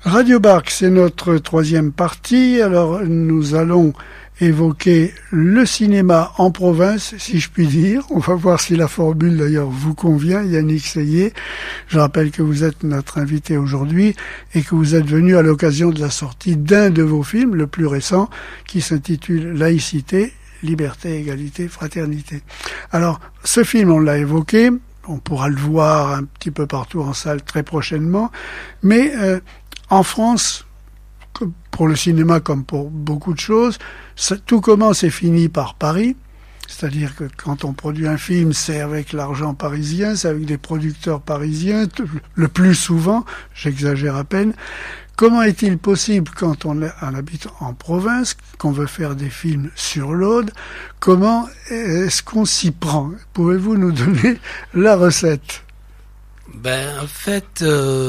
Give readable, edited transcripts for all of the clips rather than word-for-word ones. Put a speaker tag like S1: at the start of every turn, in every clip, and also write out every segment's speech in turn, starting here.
S1: Radio Barque, c'est notre troisième partie. Alors, nous allons évoquer le cinéma en province, si je puis dire. On va voir si la formule, d'ailleurs, vous convient. Yannick Seyé, je rappelle que vous êtes notre invité aujourd'hui et que vous êtes venu à l'occasion de la sortie d'un de vos films, le plus récent, qui s'intitule Laïcité, Liberté, Égalité, Fraternité. Alors, ce film, on l'a évoqué. On pourra le voir un petit peu partout en salle très prochainement. Mais en France, pour le cinéma comme pour beaucoup de choses, tout commence et finit par Paris. C'est-à-dire que quand on produit un film, c'est avec l'argent parisien, c'est avec des producteurs parisiens, le plus souvent, j'exagère à peine. Comment est-il possible, quand on habite en province, qu'on veut faire des films sur l'Aude, comment est-ce qu'on s'y prend? Pouvez-vous nous donner la recette?
S2: En fait,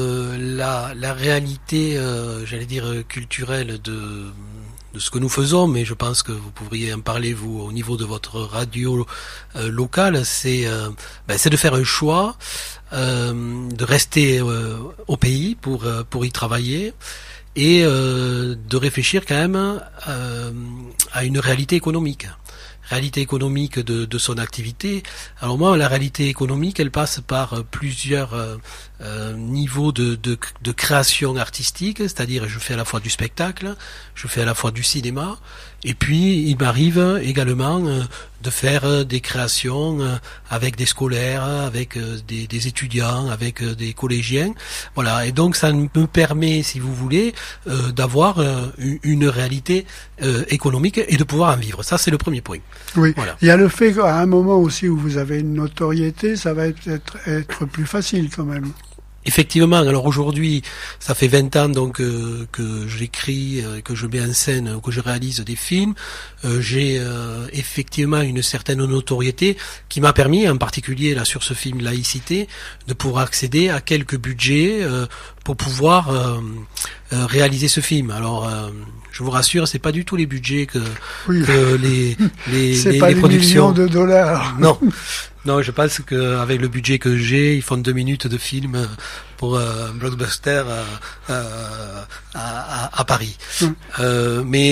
S2: la réalité, j'allais dire culturelle de ce que nous faisons, mais je pense que vous pourriez en parler vous au niveau de votre radio locale, c'est de faire un choix, de rester au pays pour y travailler et de réfléchir quand même à une réalité économique. Réalité économique de son activité. Alors moi, la réalité économique, elle passe par plusieurs niveaux de création artistique, c'est-à-dire je fais à la fois du spectacle, je fais à la fois du cinéma, et puis il m'arrive également de faire des créations avec des scolaires, avec des étudiants, avec des collégiens. Voilà, et donc ça me permet, si vous voulez, d'avoir une réalité économique et de pouvoir en vivre. Ça, c'est le premier point.
S1: Oui,
S2: voilà.
S1: Il y a le fait qu'à un moment aussi où vous avez une notoriété, ça va être plus facile quand même.
S2: Effectivement, alors aujourd'hui, ça fait 20 ans donc que j'écris, que je mets en scène, que je réalise des films. J'ai effectivement une certaine notoriété qui m'a permis, en particulier là sur ce film Laïcité, de pouvoir accéder à quelques budgets pour pouvoir réaliser ce film. Alors, je vous rassure, c'est pas du tout les budgets que
S1: c'est pas
S2: les productions.
S1: Millions de dollars.
S2: Non, je pense qu'avec le budget que j'ai, ils font 2 minutes de film pour un blockbuster à Paris. Mais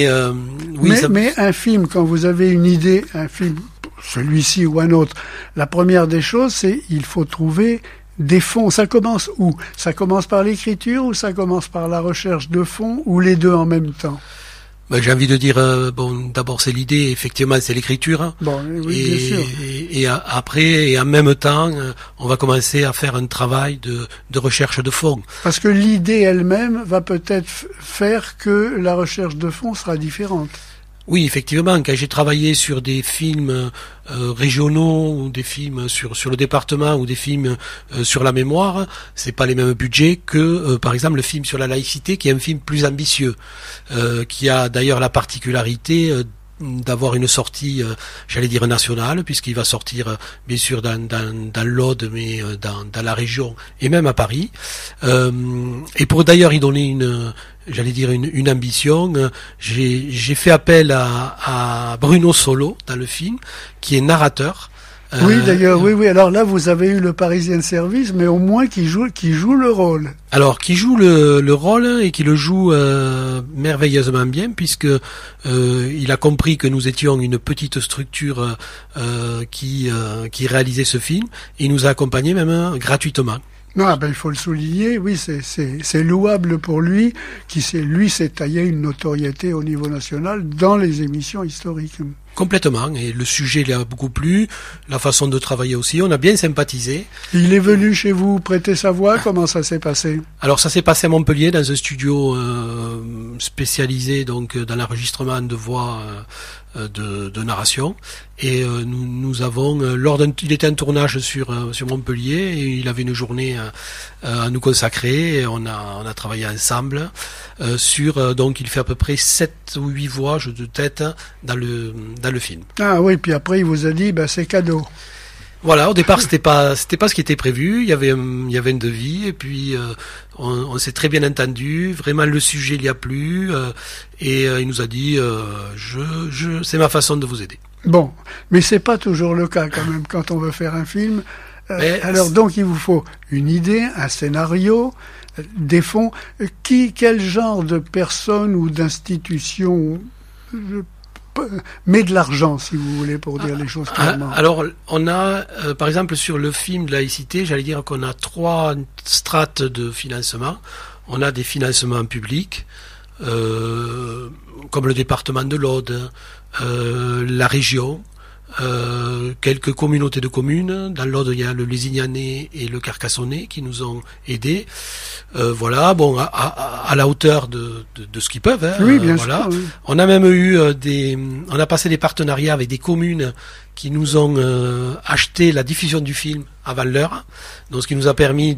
S1: un film, quand vous avez une idée, un film, celui-ci ou un autre, la première des choses, c'est il faut trouver des fonds. Ça commence où? Ça commence par l'écriture ou ça commence par la recherche de fonds ou les deux en même temps?
S2: J'ai envie de dire, d'abord c'est l'idée, effectivement c'est l'écriture.
S1: Bien sûr.
S2: Et après, et en même temps, on va commencer à faire un travail de recherche de fonds.
S1: Parce que l'idée elle-même va peut-être faire que la recherche de fonds sera différente.
S2: Oui, effectivement, quand j'ai travaillé sur des films régionaux ou des films sur le département ou des films sur la mémoire, c'est pas les mêmes budgets que par exemple le film sur la laïcité, qui est un film plus ambitieux, qui a d'ailleurs la particularité d'avoir une sortie, j'allais dire nationale, puisqu'il va sortir bien sûr dans l'Aude, mais dans la région et même à Paris. Et pour d'ailleurs y donner une ambition, j'ai fait appel à Bruno Solo dans le film, qui est narrateur.
S1: Oui, d'ailleurs, oui. Alors là, vous avez eu le Parisien Service, mais au moins qui joue le rôle.
S2: Alors, qui joue le rôle et qui le joue merveilleusement bien, puisque il a compris que nous étions une petite structure qui réalisait ce film, et il nous a accompagnés même gratuitement.
S1: Non, il faut le souligner, oui, c'est louable pour lui, qui s'est taillé une notoriété au niveau national dans les émissions historiques.
S2: Complètement, et le sujet lui a beaucoup plu, la façon de travailler aussi, on a bien sympathisé.
S1: Il est venu chez vous prêter sa voix, comment ça s'est passé?
S2: Alors ça s'est passé à Montpellier, dans un studio spécialisé donc dans l'enregistrement de voix de narration, et nous avons il était en tournage sur Montpellier, et il avait une journée à nous consacrer, et on a travaillé ensemble donc il fait à peu près 7 ou 8 voix de tête dans le film.
S1: Ah oui, puis après il vous a dit c'est cadeau.
S2: Voilà, au départ c'était pas ce qui était prévu, il y avait un devis, et puis on s'est très bien entendu, vraiment le sujet lui a plu, et il nous a dit c'est ma façon de vous aider.
S1: Bon, mais c'est pas toujours le cas quand même quand on veut faire un film. Alors donc il vous faut une idée, un scénario, des fonds. Quel genre de personnes ou d'institutions met de l'argent, si vous voulez, pour dire les choses clairement?
S2: Alors, on a, par exemple, sur le film de laïcité, j'allais dire qu'on a 3 strates de financement. On a des financements publics, comme le département de l'Aude, la région, quelques communautés de communes. Dans l'Aude, il y a le Lézignanais et le Carcassonnais qui nous ont aidés. Voilà, bon, à la hauteur de ce qu'ils peuvent. Hein,
S1: oui, bien
S2: voilà.
S1: sûr. Oui.
S2: On a même eu on a passé des partenariats avec des communes qui nous ont acheté la diffusion du film avant l'heure, donc ce qui nous a permis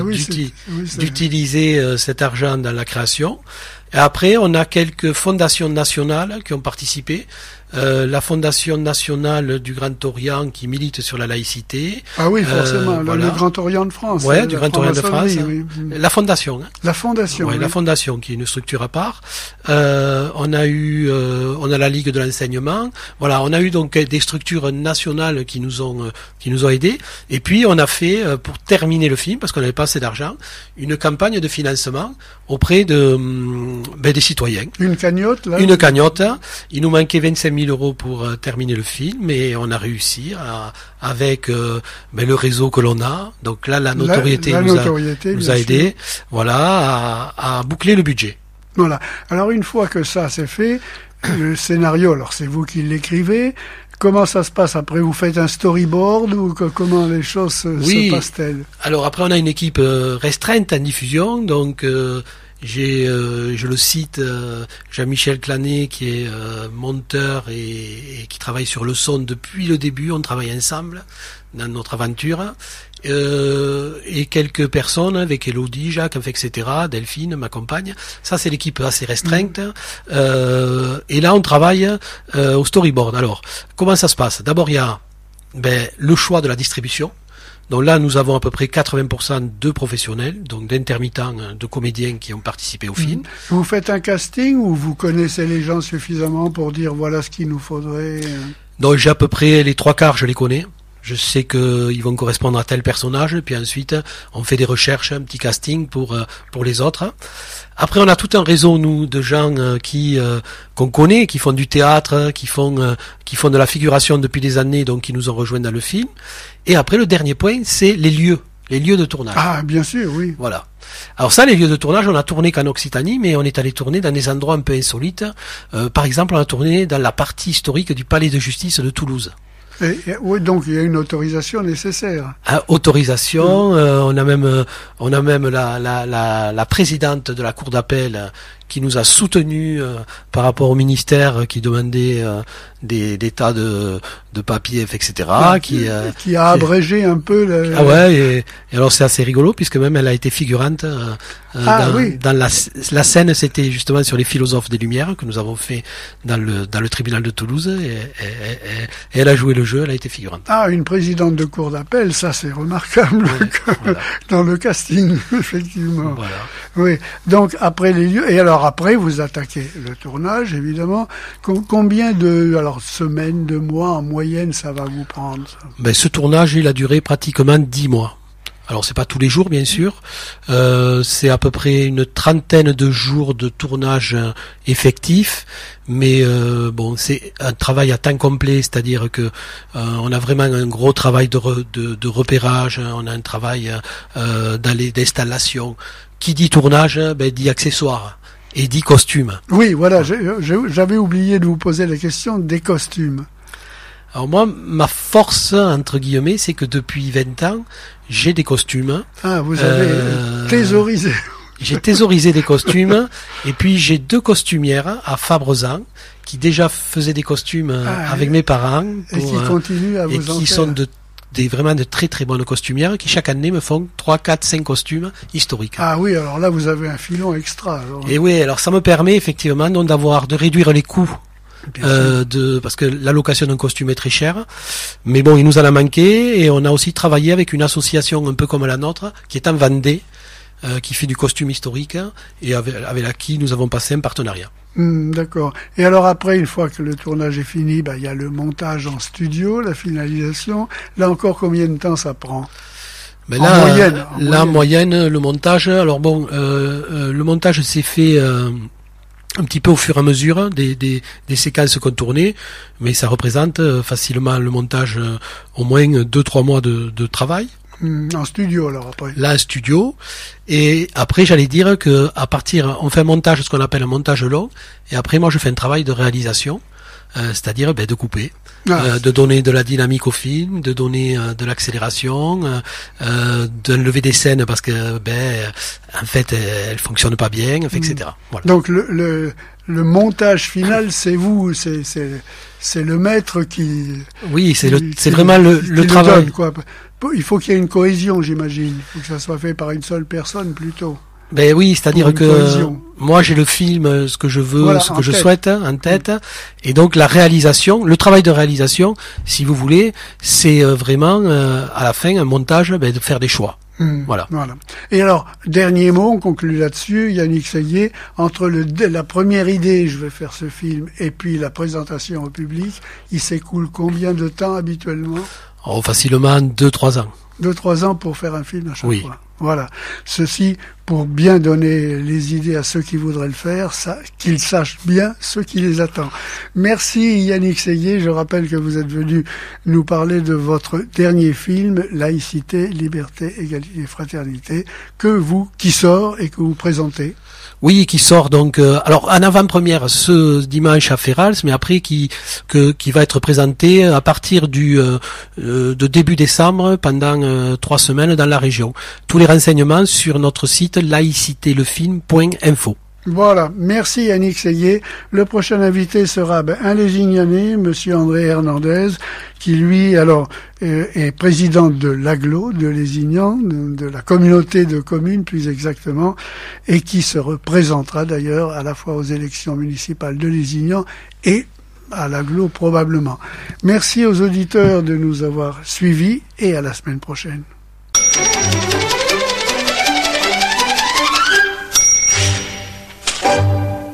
S2: d'utiliser cet argent dans la création. Et après, on a quelques fondations nationales qui ont participé. La Fondation nationale du Grand Orient qui milite sur la laïcité.
S1: Ah oui, forcément,
S2: voilà.
S1: Le Grand Orient de France.
S2: Ouais, du Grand Orient de France.
S1: Oui.
S2: La Fondation. Hein.
S1: La Fondation.
S2: Ouais,
S1: oui.
S2: La Fondation qui est une structure à part. On a la Ligue de l'enseignement. Voilà, on a eu donc des structures nationales qui nous ont aidés. Et puis on a fait, pour terminer le film, parce qu'on n'avait pas assez d'argent, une campagne de financement auprès des citoyens.
S1: Une cagnotte, là.
S2: Une cagnotte. Il nous manquait 25 000 euros pour terminer le film, et on a réussi avec le réseau que l'on a. Donc là, la notoriété nous a aidé, voilà, à boucler le budget.
S1: Voilà. Alors une fois que ça c'est fait, le scénario, alors c'est vous qui l'écrivez. Comment ça se passe après? Vous faites un storyboard ou comment les choses se passent-elles? Alors
S2: après, on a une équipe restreinte en diffusion, donc je le cite, Jean-Michel Clanet, qui est monteur et qui travaille sur le son depuis le début. On travaille ensemble dans notre aventure. Et quelques personnes avec Elodie, Jacques, etc., Delphine, ma compagne. Ça, c'est l'équipe assez restreinte. Et là, on travaille au storyboard. Alors, comment ça se passe? D'abord, il y a le choix de la distribution. Donc là, nous avons à peu près 80% de professionnels, donc d'intermittents, de comédiens qui ont participé au film.
S1: Vous faites un casting ou vous connaissez les gens suffisamment pour dire voilà ce qu'il nous faudrait?
S2: Donc j'ai à peu près les 3/4, je les connais. Je sais qu'ils vont correspondre à tel personnage, puis ensuite on fait des recherches, un petit casting pour les autres. Après, on a tout un réseau, nous, de gens qu'on connaît, qui font du théâtre, qui font de la figuration depuis des années, donc qui nous ont rejoints dans le film. Et après, le dernier point, c'est les lieux de tournage.
S1: Ah, bien sûr, oui.
S2: Voilà. Alors ça, les lieux de tournage, on a tourné qu'en Occitanie, mais on est allé tourner dans des endroits un peu insolites. Par exemple, on a tourné dans la partie historique du Palais de Justice de Toulouse.
S1: Oui, donc il y a une autorisation nécessaire.
S2: Autorisation, on a même la présidente de la cour d'appel qui nous a soutenus par rapport au ministère qui demandait des tas de papiers, etc. Qui
S1: a abrégé un peu le...
S2: Ah ouais, et alors c'est assez rigolo puisque même elle a été figurante dans la scène, c'était justement sur les philosophes des Lumières que nous avons fait dans le tribunal de Toulouse, et elle a joué le jeu, elle a été figurante.
S1: Ah, une présidente de cour d'appel, ça c'est remarquable, voilà. Dans le casting, effectivement.
S2: Voilà.
S1: Oui, donc après les lieux, et alors après vous attaquez le tournage, évidemment. Combien de semaines, de mois en moyenne ça va vous prendre?
S2: Ce tournage, il a duré pratiquement 10 mois. Alors c'est pas tous les jours, bien sûr. C'est à peu près une 30aine de jours de tournage effectif, mais c'est un travail à temps complet, c'est-à-dire que on a vraiment un gros travail de repérage, on a un travail d'installation. Qui dit tournage, dit accessoires. Et dit costume.
S1: Oui, voilà, j'avais oublié de vous poser la question des costumes.
S2: Alors moi, ma force, entre guillemets, c'est que depuis 20 ans, j'ai des costumes.
S1: Ah, vous avez thésaurisé.
S2: J'ai thésaurisé des costumes, et puis j'ai 2 costumières à Fabrezan, qui déjà faisaient des costumes avec mes parents.
S1: Et qui continuent à vous en faire.
S2: Et qui sont vraiment de très très bonnes costumières qui chaque année me font 3, 4, 5 costumes historiques.
S1: Ah oui, alors là vous avez un filon extra. Alors.
S2: Et oui, alors ça me permet effectivement de réduire les coûts. Parce que la location d'un costume est très chère, mais bon, il nous en a manqué, et on a aussi travaillé avec une association un peu comme la nôtre qui est en Vendée, qui fait du costume historique et avec qui nous avons passé un partenariat.
S1: D'accord. Et alors après, une fois que le tournage est fini, il y a le montage en studio, la finalisation. Là encore, combien de temps ça prend?
S2: En moyenne, le montage. Alors bon, le montage s'est fait un petit peu au fur et à mesure des séquences qu'on tournait, mais ça représente facilement le montage au moins 2-3 mois de travail.
S1: En studio alors après.
S2: Là, en studio. Et après, j'allais dire que on fait un montage, ce qu'on appelle un montage long, et après, moi, je fais un travail de réalisation, c'est-à-dire de couper, de donner de la dynamique au film, de donner de l'accélération, d'enlever des scènes parce que en fait, elles fonctionnent pas bien, etc. Voilà.
S1: Donc le montage final, c'est vous, c'est le maître qui.
S2: Oui, c'est vraiment le travail.
S1: Donne, quoi. Il faut qu'il y ait une cohésion, j'imagine. Il faut que ça soit fait par une seule personne plutôt.
S2: Ben oui, c'est-à-dire que moi j'ai le film, ce que je veux, voilà, ce que je souhaite en tête, et donc la réalisation, le travail de réalisation, si vous voulez, c'est vraiment à la fin un montage, de faire des choix. Voilà.
S1: Et alors, dernier mot, on conclut là-dessus, Yannick Seillier, entre la première idée, je vais faire ce film, et puis la présentation au public, il s'écoule combien de temps habituellement?
S2: Facilement 2-3 ans.
S1: 2-3 ans pour faire un film à chaque fois. Voilà. Ceci pour bien donner les idées à ceux qui voudraient le faire, qu'ils sachent bien ce qui les attend. Merci Yannick Seillier. Je rappelle que vous êtes venu nous parler de votre dernier film, Laïcité, Liberté, Égalité, Fraternité, qui sort et que vous présentez.
S2: Oui, qui sort donc alors en avant-première ce dimanche à Ferrals, mais après qui va être présenté à partir de début décembre pendant 3 semaines dans la région. Tous les renseignements sur notre site laïcitélefilm.info.
S1: Voilà, merci Yannick Seillier. Le prochain invité sera un Lézignanais, monsieur André Hernandez, qui lui est président de l'AGLO de Lézignan, de la communauté de communes plus exactement, et qui se représentera d'ailleurs à la fois aux élections municipales de Lézignan et à l'AGLO probablement. Merci aux auditeurs de nous avoir suivis et à la semaine prochaine.